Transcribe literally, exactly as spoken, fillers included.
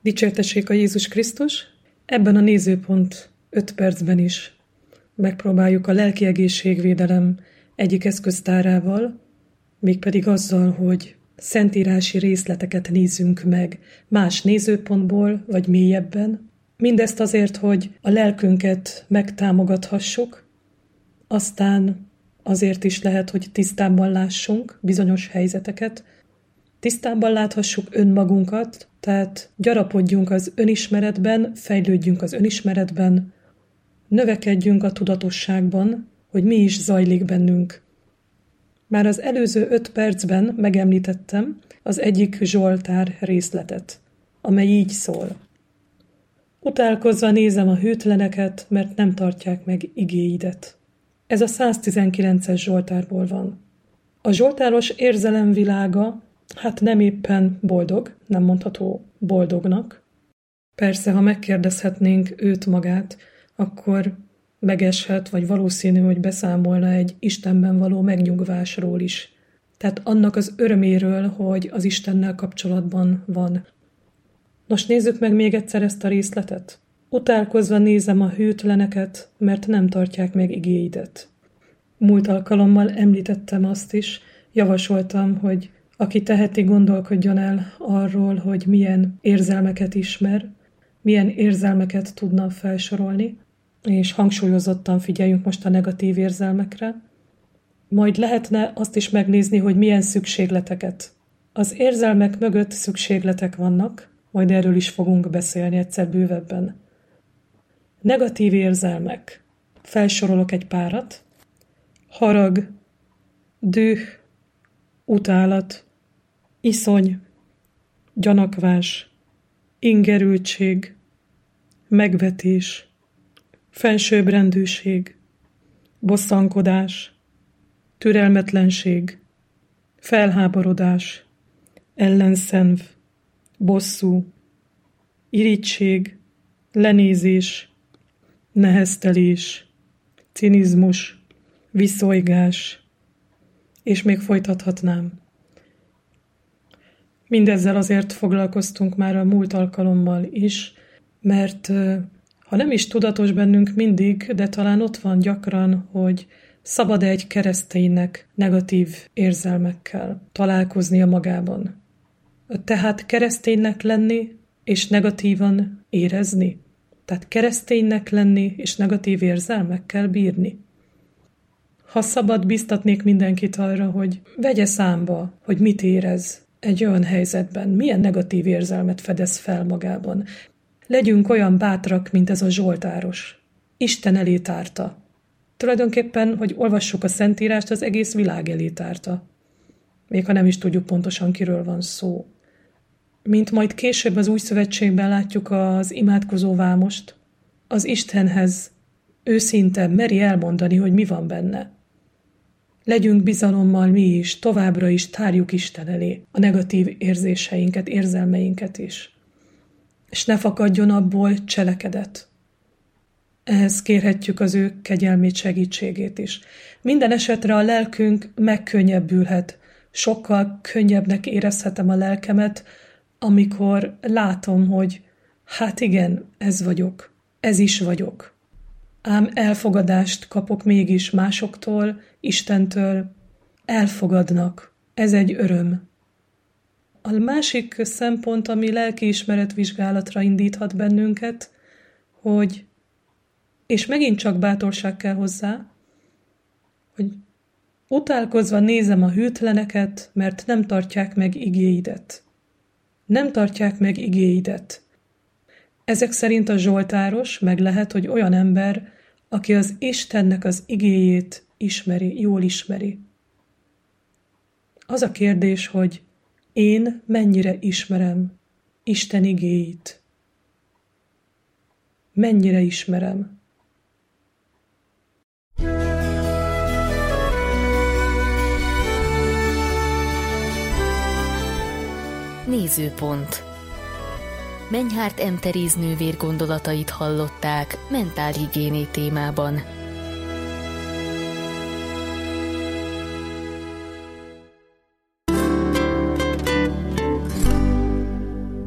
Dicsértessék a Jézus Krisztus! Ebben a Nézőpont öt percben is megpróbáljuk a lelki egészségvédelem egyik eszköztárával, mégpedig azzal, hogy szentírási részleteket nézzünk meg más nézőpontból, vagy mélyebben. Mindezt azért, hogy a lelkünket megtámogathassuk, aztán azért is lehet, hogy tisztábban lássunk bizonyos helyzeteket, tisztábban láthassuk önmagunkat, tehát gyarapodjunk az önismeretben, fejlődjünk az önismeretben, növekedjünk a tudatosságban, hogy mi is zajlik bennünk. Már az előző öt percben megemlítettem az egyik Zsoltár részletet, amely így szól. Utálkozva nézem a hűtleneket, mert nem tartják meg igéidet. Ez a száztizenkilences Zsoltárból van. A zsoltáros érzelemvilága hát nem éppen boldog, nem mondható boldognak. Persze, ha megkérdezhetnénk őt magát, akkor megeshet, vagy valószínű, hogy beszámolna egy Istenben való megnyugvásról is. Tehát annak az öröméről, hogy az Istennel kapcsolatban van. Nos, nézzük meg még egyszer ezt a részletet. Utálkozva nézem a hűtleneket, mert nem tartják meg igéidet. Múlt alkalommal említettem azt is, javasoltam, hogy aki teheti, gondolkodjon el arról, hogy milyen érzelmeket ismer, milyen érzelmeket tudna felsorolni, és hangsúlyozottan figyeljünk most a negatív érzelmekre. Majd lehetne azt is megnézni, hogy milyen szükségleteket. Az érzelmek mögött szükségletek vannak, majd erről is fogunk beszélni egyszer bővebben. Negatív érzelmek. Felsorolok egy párat. Harag, düh, utálat, iszony, gyanakvás, ingerültség, megvetés, fensőbbrendűség, bosszankodás, türelmetlenség, felháborodás, ellenszenv, bosszú, irigység, lenézés, neheztelés, cinizmus, viszolygás, és még folytathatnám. Mindezzel azért foglalkoztunk már a múlt alkalommal is, mert ha nem is tudatos bennünk mindig, de talán ott van gyakran, hogy szabad-e egy kereszténynek negatív érzelmekkel találkoznia magában. Tehát kereszténynek lenni és negatívan érezni. Tehát kereszténynek lenni és negatív érzelmekkel bírni. Ha szabad, biztatnék mindenkit arra, hogy vegye számba, hogy mit érez egy olyan helyzetben, milyen negatív érzelmet fedez fel magában. Legyünk olyan bátrak, mint ez a zsoltáros. Isten elé tárta. Tulajdonképpen, hogy olvassuk a Szentírást, az egész világ elé tárta. Még ha nem is tudjuk pontosan, kiről van szó. Mint majd később az Új Szövetségben látjuk az imádkozó vámost, az Istenhez őszinte meri elmondani, hogy mi van benne. Legyünk bizalommal mi is, továbbra is tárjuk Isten elé a negatív érzéseinket, érzelmeinket is. És ne fakadjon abból cselekedet. Ehhez kérhetjük az ő kegyelmét, segítségét is. Minden esetre a lelkünk megkönnyebbülhet. Sokkal könnyebbnek érezhetem a lelkemet, amikor látom, hogy hát igen, ez vagyok, ez is vagyok. Ám elfogadást kapok mégis másoktól, Istentől. Elfogadnak. Ez egy öröm. A másik szempont, ami lelkiismeretvizsgálatra indíthat bennünket, hogy, és megint csak bátorság kell hozzá, hogy utálkozva nézem a hűtleneket, mert nem tartják meg igéidet. Nem tartják meg igéidet. Ezek szerint a zsoltáros meg lehet, hogy olyan ember, aki az Istennek az igéjét ismeri, jól ismeri. Az a kérdés, hogy én mennyire ismerem Isten igéit? Mennyire ismerem? Nézőpont. Menyhárt M. Teréz nővér gondolatait hallották mentálhigiéné témában.